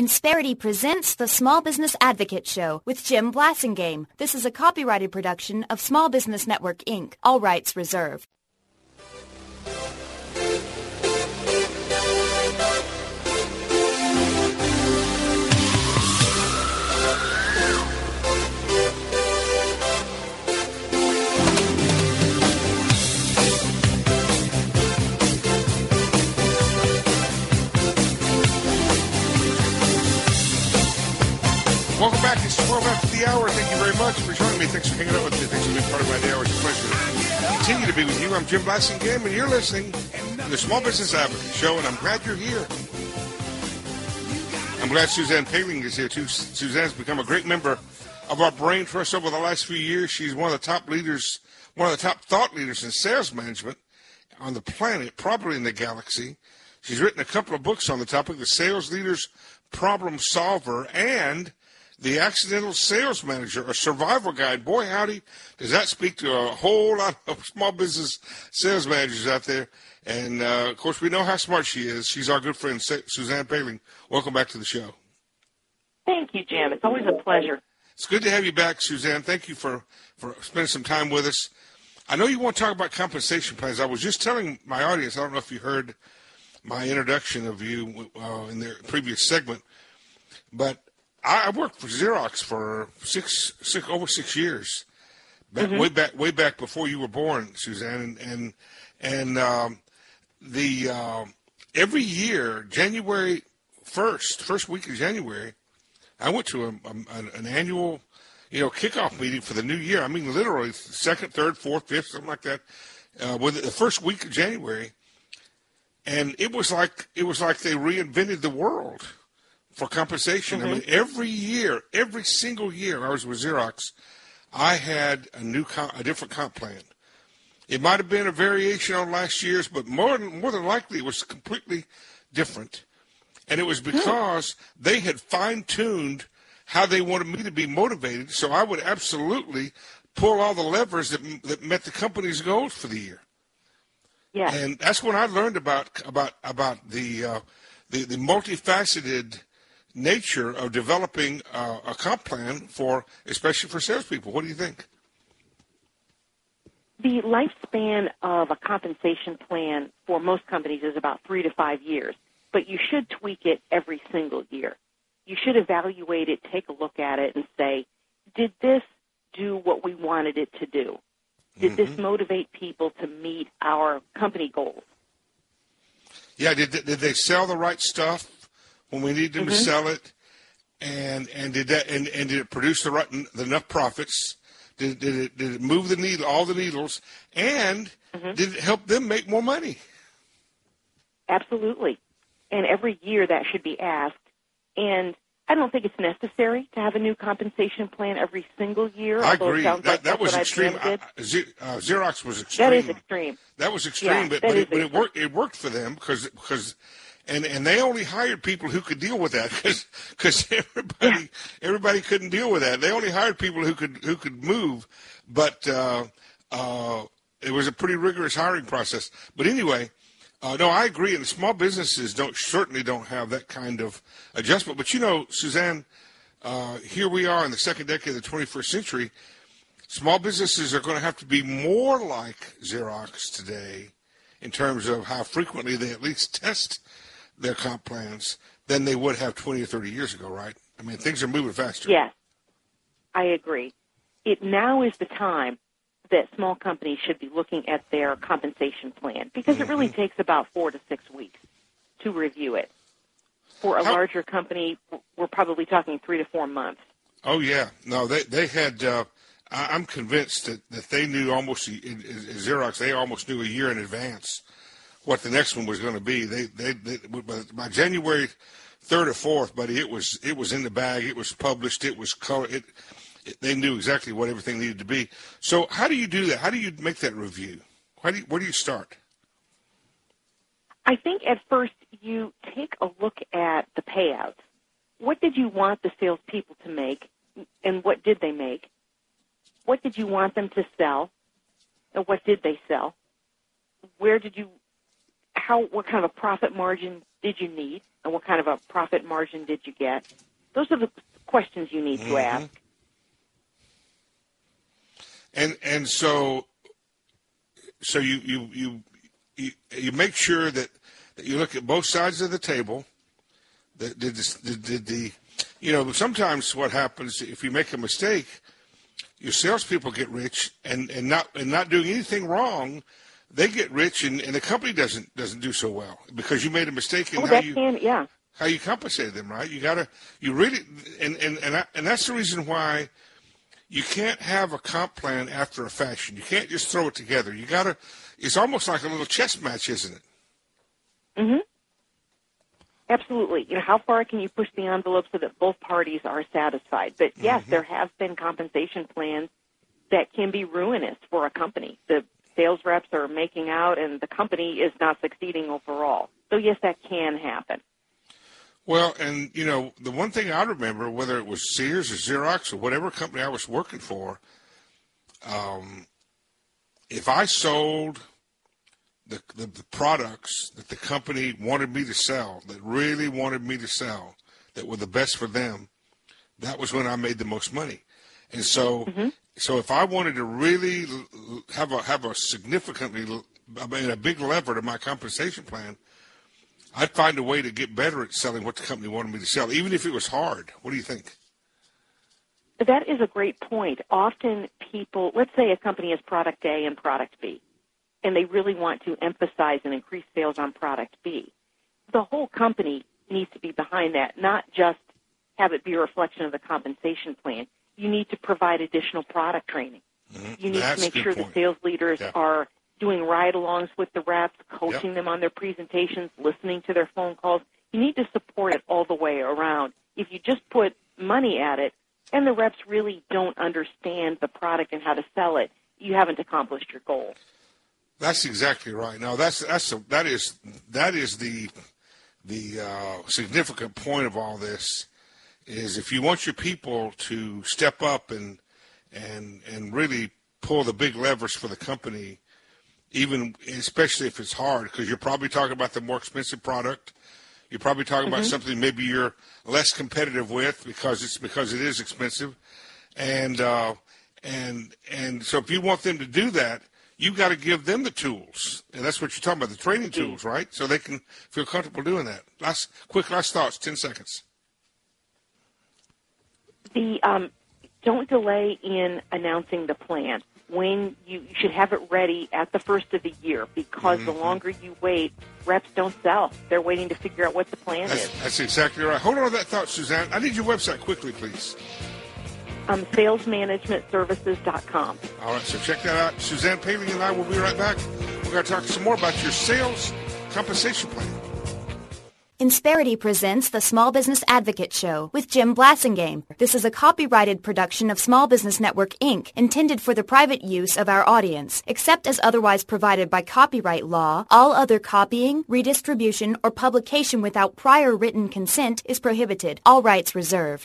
Insperity presents the Small Business Advocate Show with Jim Blasingame. This is a copyrighted production of Small Business Network, Inc., all rights reserved. Welcome back. It's 12 after the hour. Thank you very much for joining me. Thanks for hanging out with me. Thanks for being part of my day. It's a pleasure to continue to be with you. I'm Jim Blasingame, and you're listening to the Small Business Advocate Show, and I'm glad you're here. I'm glad Suzanne Paling is here, too. Suzanne's become a great member of our brain trust over the last few years. She's one of the top leaders, one of the top thought leaders in sales management on the planet, probably in the galaxy. She's written a couple of books on the topic, The Sales Leader's Problem Solver, and The Accidental Sales Manager, a survival guide. Boy, howdy, does that speak to a whole lot of small business sales managers out there. And, of course, we know how smart she is. She's our good friend, Suzanne Paling. Welcome back to the show. Thank you, Jim. It's always a pleasure. It's good to have you back, Suzanne. Thank you for spending some time with us. I know you want to talk about compensation plans. I was just telling my audience, I don't know if you heard my introduction of you in the previous segment, but I worked for Xerox for over 6 years, way back before you were born, Suzanne. And every year, January 1st, first week of January, I went to an annual, kickoff meeting for the new year. I mean, literally second, third, fourth, fifth, something like that, with the first week of January. And it was like they reinvented the world for compensation. I mean, every year, every single year I was with Xerox, I had a different comp plan. It might have been a variation on last year's, but more than likely it was completely different. And it was because they had fine-tuned how they wanted me to be motivated, so I would absolutely pull all the levers that met the company's goals for the year. Yeah. And that's when I learned about the multifaceted nature of developing a comp plan especially for salespeople. What do you think? The lifespan of a compensation plan for most companies is about 3 to 5 years, but you should tweak it every single year. You should evaluate it, take a look at it, and say, did this do what we wanted it to do? Did this motivate people to meet our company goals? Yeah, did they sell the right stuff when we need them to sell it, and did it produce enough profits? Did it move the needle, all the needles, and did it help them make more money? Absolutely, and every year that should be asked. And I don't think it's necessary to have a new compensation plan every single year. I agree. That was extreme. Xerox was extreme. That is extreme. That was extreme, but it worked. It worked for them because. And they only hired people who could deal with that because everybody couldn't deal with that. They only hired people who could move, but it was a pretty rigorous hiring process. But anyway, no, I agree. And the small businesses certainly don't have that kind of adjustment. But Suzanne, here we are in the second decade of the 21st century. Small businesses are going to have to be more like Xerox today in terms of how frequently they at least test their comp plans than they would have 20 or 30 years ago, right? I mean, things are moving faster. Yes, I agree. Now is the time that small companies should be looking at their compensation plan because it really takes about 4 to 6 weeks to review it. For a larger company, we're probably talking 3 to 4 months. Oh, yeah. No, they had I'm convinced that they knew almost, in Xerox, they almost knew a year in advance what the next one was going to be. They by January 3rd or 4th, buddy, it was in the bag. It was published. It was color. They knew exactly what everything needed to be. So how do you do that? How do you make that review? Where do you start? I think at first you take a look at the payouts. What did you want the salespeople to make, and what did they make? What did you want them to sell, and what did they sell? What kind of a profit margin did you need? And what kind of a profit margin did you get? Those are the questions you need to ask. And so you make sure that you look at both sides of the table. Sometimes what happens if you make a mistake, your salespeople get rich and not doing anything wrong, they get rich and the company doesn't do so well because you made a mistake in how you compensated them, right? And that's the reason why you can't have a comp plan after a fashion. You can't just throw it together. It's almost like a little chess match, isn't it? Mm-hmm. Absolutely. How far can you push the envelope so that both parties are satisfied? But yes, there have been compensation plans that can be ruinous for a company. The sales reps are making out and the company is not succeeding overall. So yes, that can happen. Well, and the one thing I remember, whether it was Sears or Xerox or whatever company I was working for, if I sold the products that the company wanted me to sell, that really wanted me to sell, that were the best for them, that was when I made the most money. And so, so if I wanted to really have a big lever to my compensation plan, I'd find a way to get better at selling what the company wanted me to sell, even if it was hard. What do you think? That is a great point. Often people, let's say a company has product A and product B, and they really want to emphasize and increase sales on product B. The whole company needs to be behind that, not just have it be a reflection of the compensation plan. You need to provide additional product training. You need to make sure the sales leaders are doing ride-alongs with the reps, coaching them on their presentations, listening to their phone calls. You need to support it all the way around. If you just put money at it and the reps really don't understand the product and how to sell it, you haven't accomplished your goal. That's exactly right. Now that is the significant point of all this is if you want your people to step up and really pull the big levers for the company, especially if it's hard, because you're probably talking about the more expensive product. You're probably talking about something maybe you're less competitive with because it is expensive, and so if you want them to do that, you've got to give them the tools, and that's what you're talking about, the training tools, right? So they can feel comfortable doing that. Last thoughts, 10 seconds. Don't delay in announcing the plan. When you should have it ready at the first of the year, because the longer you wait, reps don't sell. They're waiting to figure out what the plan is. That's exactly right. Hold on to that thought, Suzanne. I need your website quickly, please. Salesmanagementservices.com. All right, so check that out. Suzanne Paley and I will be right back. We're going to talk some more about your sales compensation plan. Insperity presents the Small Business Advocate Show with Jim Blasingame. This is a copyrighted production of Small Business Network, Inc., intended for the private use of our audience. Except as otherwise provided by copyright law, all other copying, redistribution, or publication without prior written consent is prohibited. All rights reserved.